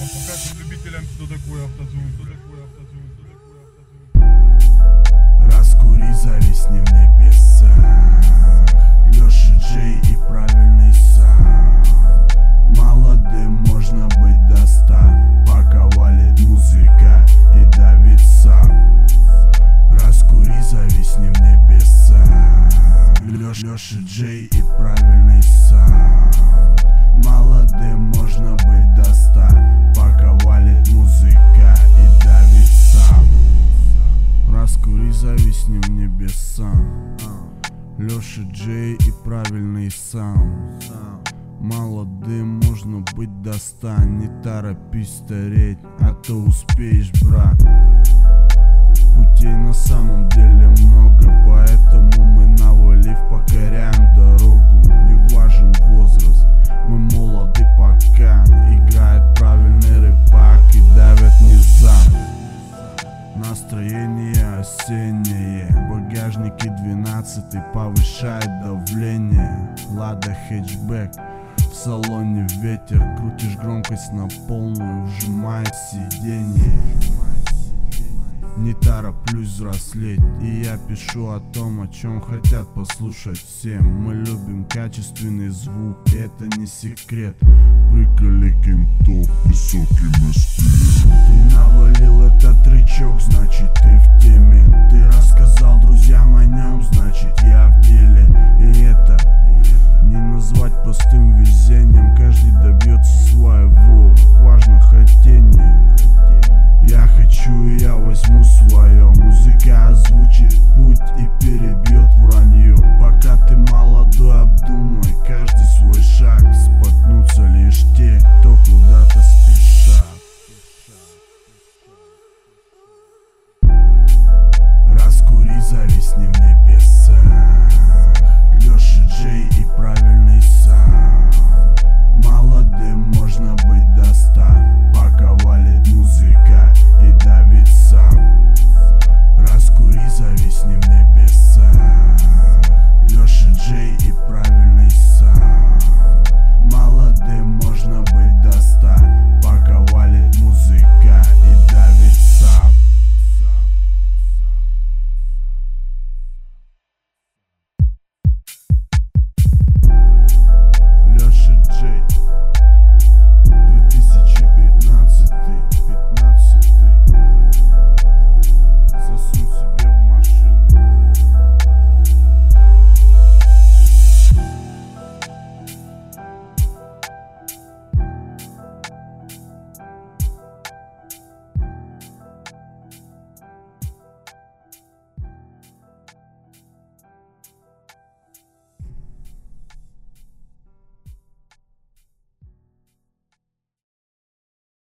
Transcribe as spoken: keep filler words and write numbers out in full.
Покажем любителям, что такое автозум, что такое автозум, что такое автозум. Раскури, зависни в небесах. Леша Джей и правильный саунд. Молодым можно быть до ста, пока валит музыка и давит сам. Раскури, зависни в небесах. Леша Джей и правильный саунд. Молодым можно быть до ста, пока валит музыка и давит сам. Раскури, зависни в небесам. Леша Джей и правильный саунд. Молодым можно быть до ста, не торопись стареть, а то успеешь, брат. Путей на самом деле много, поэтому мы навалив покоряем дорогу. Не важен возраст, мы молоды пока. Играет правильный рэпак и давят низам. Настроение осеннее, багажники двенадцатый повышает давление. Лада хэтчбэк, в салоне ветер, крутишь громкость на полную, вжимает сиденье. Не тороплюсь взрослеть, и я пишу о том, о чем хотят послушать все. Мы любим качественный звук, это не секрет. Приколи кентов высоким эспиром. Ты навалил этот рычаг, значит ты в теме. Ты рассказал друзьям о нем, значит я в деле. И это